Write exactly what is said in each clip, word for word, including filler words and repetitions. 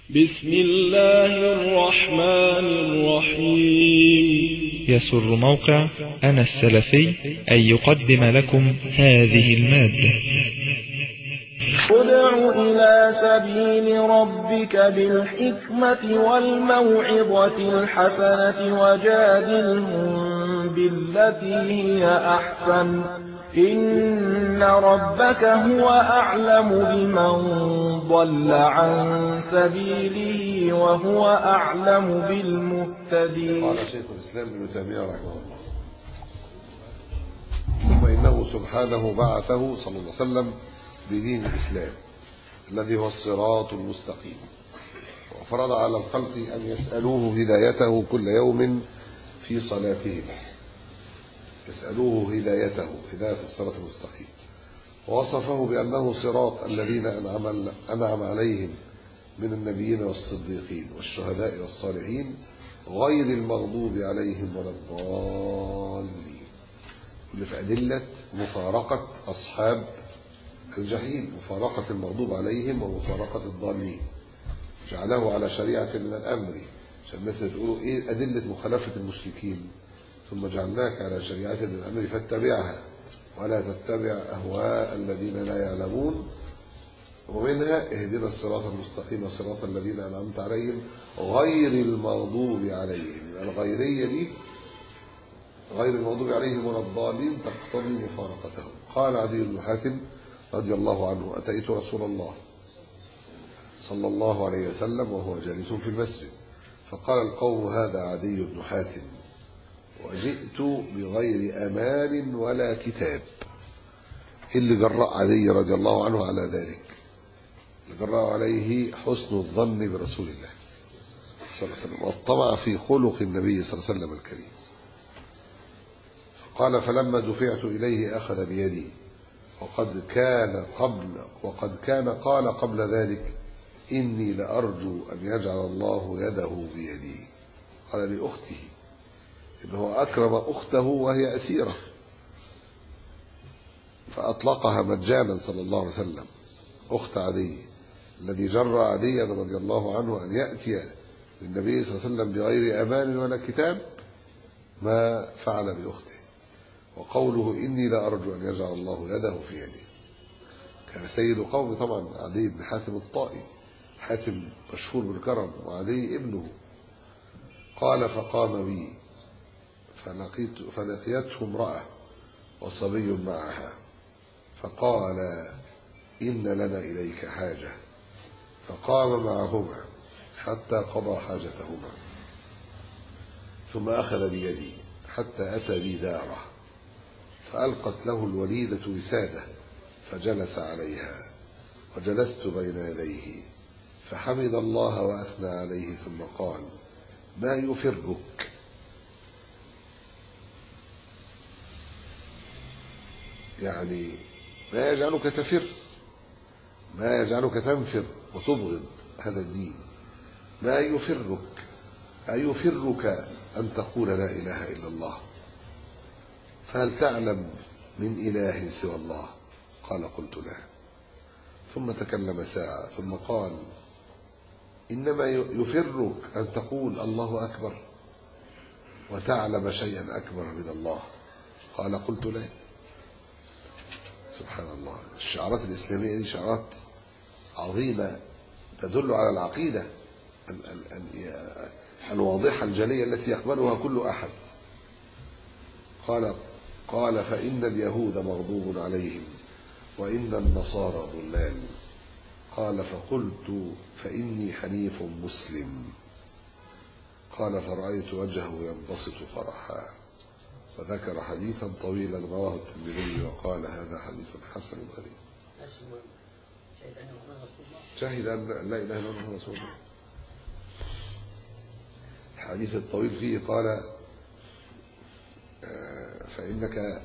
بسم الله الرحمن الرحيم. يسر موقع أنا السلفي أن يقدم لكم هذه المادة. ادع إلى سبيل ربك بالحكمة والموعظة الحسنة وجادلهم بالتي هي أحسن إن ربك هو أعلم بمن ضل عن سبيله وهو أعلم بالمهتدين. قال شيخ الإسلام ابن تيمية رحمه الله: ثم إنه سبحانه بعثه صلى الله عليه وسلم بدين الإسلام الذي هو الصراط المستقيم، وفرض على الخلق أن يسألوه هدايته كل يوم في صلاتهم، يسألوه هدايته هداية الصراط المستقيم، ووصفه بأنه صراط الذين أنعم, أنعم عليهم من النبيين والصديقين والشهداء والصالحين غير المغضوب عليهم ولا الضالين، كل في أدلة مفارقة أصحاب الجحيم، مفارقة المغضوب عليهم ومفارقة الضالين، جعله على شريعة من الأمر، عشان مثل تقولوا إيه أدلة مخالفة المشركين، ثم جعلناك على شريعة من الأمر فاتبعها ولا تتبع أهواء الذين لا يعلمون، ومنها اهدنا الصراط المستقيم صراط الذين أنعمت عليهم غير المغضوب عليهم. الغيرية دي غير المغضوب عليهم ولا الضالين تقتضي مفارقتهم. قال عدي بن حاتم رضي الله عنه: أتيت رسول الله صلى الله عليه وسلم وهو جالس في المسجد، فقال القوم: هذا عدي بن حاتم، وجئت بغير أمان ولا كتاب. اللي جرأ عدي رضي الله عنه على ذلك، اللي جرأ عليه حسن الظن برسول الله صلى الله عليه وسلم والطمع في خلق النبي صلى الله عليه وسلم الكريم. قال: فلما دفعت إليه أخذ بيدي، وقد كان قبل وقد كان قال قبل ذلك: إني لأرجو أن يجعل الله يده بيدي. قال لأخته، إنه أكرم أخته وهي أسيرة فأطلقها مجانا صلى الله عليه وسلم، أخت عدي الذي جر عديا رضي الله عنه أن يأتي للنبي صلى الله عليه وسلم بغير أمان ولا كتاب ما فعل بأخته. وقوله إني لأرجو أن يجعل الله يده في يدي، كان سيد قوم طبعا عدي بن حاتم الطائي، حاتم مشهور بالكرم وعدي ابنه. قال: فقام بي فلقيت فلقيته امرأة وصبي معها، فقال: إن لنا إليك حاجة، فقام معهما حتى قضى حاجتهما، ثم أخذ بيدي حتى أتى بي داره، فألقت له الوليدة وسادة فجلس عليها، وجلست بين يديه، فحمد الله وأثنى عليه، ثم قال: ما يفرك؟ يعني ما يجعلك تفر، ما يجعلك تنفر وتبغض هذا الدين. ما يفرك؟ أيفرك أن تقول لا إله إلا الله؟ فهل تعلم من إله سوى الله؟ قال: قلت لا. ثم تكلم ساعة ثم قال: إنما يفرك أن تقول الله أكبر وتعلم شيئا أكبر من الله. قال: قلت لا. سبحان الله، الشعارات الإسلامية دي شعارات عظيمة تدل على العقيدة الواضحة الجلية التي يقبلها كل أحد. قال قال فإن اليهود مغضوب عليهم وإن النصارى ضلال. قال: فقلت: فإني حنيف مسلم. قال: فرأيت وجهه ينبسط فرحا، وذكر حديثا طويلا رواه الترمذي وقال: هذا حديث حسن غريب. شهد أن لا إله إلا الله رسول الله. الحديث الطويل فيه قال: فإنك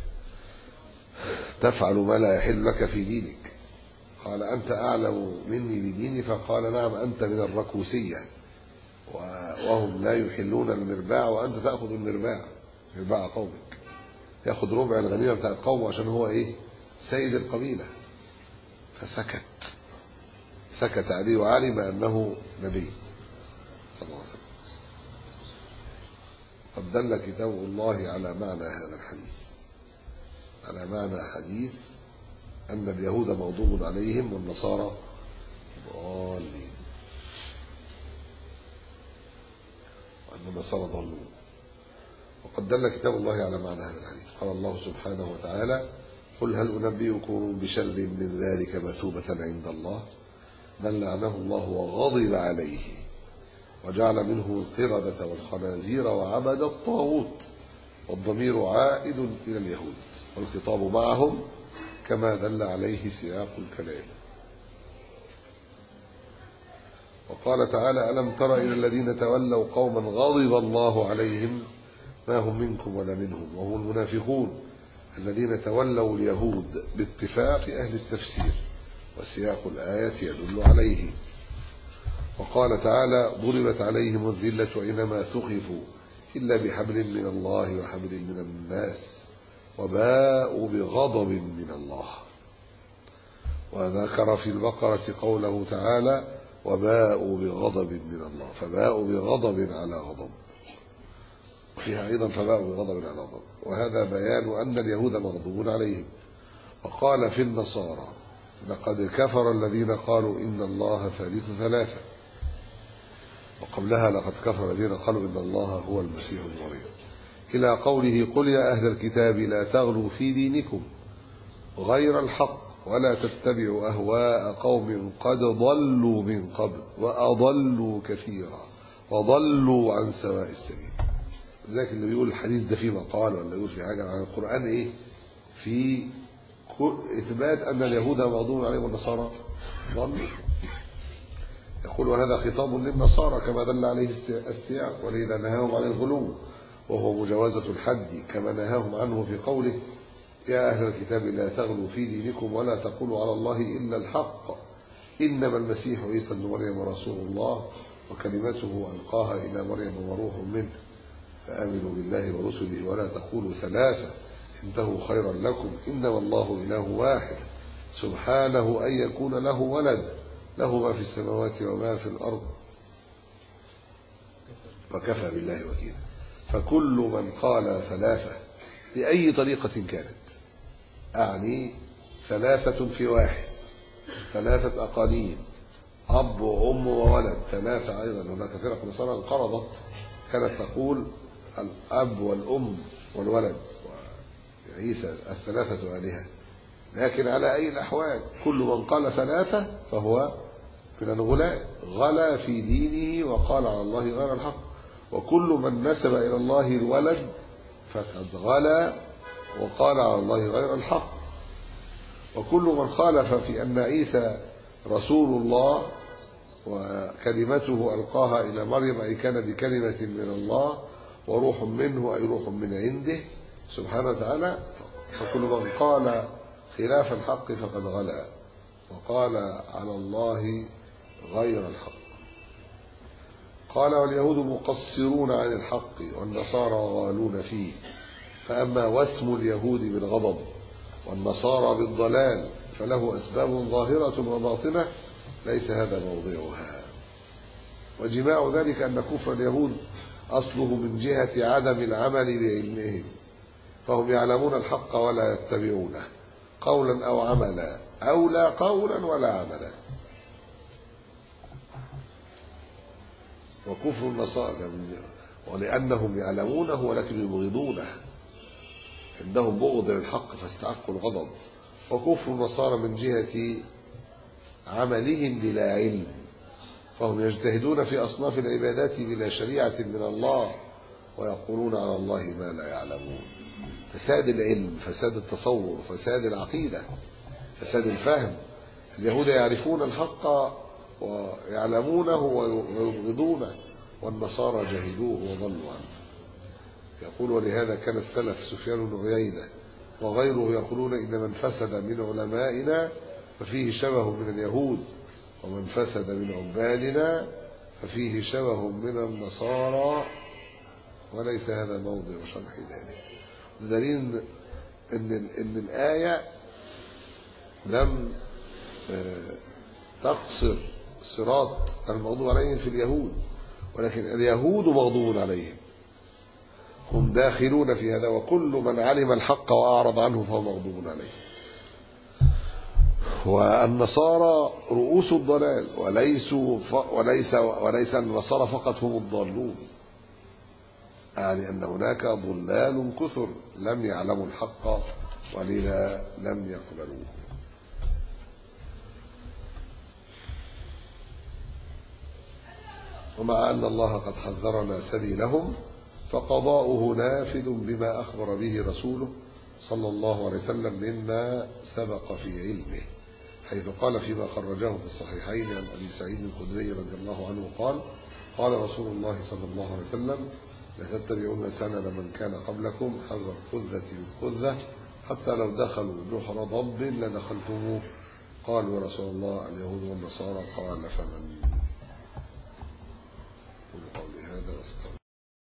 تفعل ما لا يحل لك في دينك. قال: أنت أعلم مني بديني؟ فقال: نعم، أنت من الركوسية وهم لا يحلون المرباع وأنت تأخذ المرباع، مرباع قومك، يأخذ ربع الغنيمة بتاعت قومه عشان هو إيه؟ سيد القبيلة. فسكت سكت عليه وعلم أنه نبي صلى الله عليه وسلم. قد دل كتاب الله على معنى هذا الحديث، على معنى حديث أن اليهود مغضوب عليهم والنصارى ضالين، وأن النصارى ضالون. وقد دل كتاب الله على معنى هذا الحديث. قال الله سبحانه وتعالى: قل هل أنبئكم بشر من ذلك مثوبة عند الله من لعنه الله وغضب عليه وجعل منه القردة والخنازير وعبد الطاغوت، والضمير عائد إلى اليهود والخطاب معهم كما دل عليه سياق الكلام. وقال تعالى: ألم تر إلى الذين تولوا قوما غضب الله عليهم ما هم منكم ولا منهم وهم المنافقون الذين تولوا اليهود باتفاق أهل التفسير، وسياق الآية يدل عليه. وقال تعالى: ضربت عليهم الذلة أينما ثقفوا إلا بحبل من الله وحبل من الناس وباءوا بغضب من الله. وذكر في البقرة قوله تعالى: وباءوا بغضب من الله، فباءوا بغضب على غضب، وفيها أيضا فباءوا بغضب على غضب، وهذا بيان أن اليهود مغضوب عليهم. وقال في النصارى: لقد كفر الذين قالوا إن الله ثالث ثلاثة، وقبلها لقد كفر الذين قالوا إن الله هو المسيح ابن مريم، إلى قوله: قل يا أهل الكتاب لا تغلوا في دينكم غير الحق ولا تتبعوا أهواء قوم قد ضلوا من قبل وأضلوا كثيرا وضلوا عن سواء السبيل. ذاك اللي بيقول الحديث ده فيه مقال ولا يقول في حاجة عن القرآن إيه؟ في إثبات أن اليهود مغضوب عليهم والنصارى ضلوا. يقول: وهذا خطاب للنصارى كما دل عليه السياق، ولذا نهاهم عن الغلو وهو مجاوزة الحد كما نهاهم عنه في قوله: يا أهل الكتاب لا تغلوا في دينكم ولا تقولوا على الله إلا الحق إنما المسيح عيسى ابن مريم رسول الله وكلمته ألقاها إلى مريم وروح منه فآمنوا بالله ورسله ولا تقولوا ثلاثة انتهوا خيرا لكم إنما الله إله واحد سبحانه أن يكون له ولد له ما في السماوات وما في الأرض وكفى بالله وكيلا. فكل من قال ثلاثة بأي طريقة كانت، أعني ثلاثة في واحد، ثلاثة أقانيم، أب وأم وولد، ثلاثة أيضا. هناك فرق نصارى انقرضت كانت تقول الأب والأم والولد وعيسى الثلاثة آلهة، لكن على أي الأحوال كل من قال ثلاثة فهو من الغلاء، غلا في دينه وقال على الله غير الحق. وكل من نسب إلى الله الولد فقد غلا وقال على الله غير الحق. وكل من خالف في أن عيسى رسول الله وكلمته ألقاها إلى مريم أي كان بكلمة من الله وروح منه أي روح من عنده سبحانه وتعالى، فكل من قال خلاف الحق فقد غلا وقال على الله غير الحق. قال: واليهود مقصرون عن الحق والنصارى غالون فيه، فأما واسم اليهود بالغضب والنصارى بالضلال فله أسباب ظاهرة وباطنة ليس هذا موضعها. وجماع ذلك أن كفر اليهود أصله من جهة عدم العمل بعلمهم، فهم يعلمون الحق ولا يتبعونه قولا أو عملا أو لا قولا ولا عملا. وكفر النصارى ولأنهم يعلمونه ولكن يبغضونه، عندهم بغض للحق فاستحقوا الغضب. وكفر النصارى من جهة عملهم بلا علم، فهم يجتهدون في أصناف العبادات بلا شريعة من الله ويقولون على الله ما لا يعلمون. فساد العلم، فساد التصور، فساد العقيدة، فساد الفهم. اليهود يعرفون الحق ويعلمونه ويبغضونه، والنصارى جهلوه وضلوا عنه. يقول: ولهذا كان السلف سفيان بن عيينة وغيره يقولون إن من فسد من علمائنا ففيه شبه من اليهود، ومن فسد من عبادنا ففيه شبه من النصارى، وليس هذا موضع شرح ذلك. دليل إن إن الآية لم تقصر صراط المغضوب عليهم في اليهود، ولكن اليهود مغضوب عليهم، هم داخلون في هذا، وكل من علم الحق وأعرض عنه فهو مغضوب عليه. والنصارى رؤوس الضلال، وليسوا وليس وليس النصارى فقط هم الضالون، يعني أن هناك ضلال كثر لم يعلموا الحق ولذا لم يقبلوه. ومع أن الله قد حذرنا سبيلهم فقضاؤه نافذ بما أخبر به رسوله صلى الله عليه وسلم مما سبق في علمه، حيث قال فيما خرجه في الصحيحين عن أبي سعيد الخدري رضي الله عنه قال قال رسول الله صلى الله عليه وسلم: لتتبعون سنن من كان قبلكم حذو الخذة بالخذة حتى لو دخلوا جحر ضب لدخلتموه. قالوا يا رسول الله اليهود والنصارى؟ قال: فمن؟ قولي هذا واستغفر.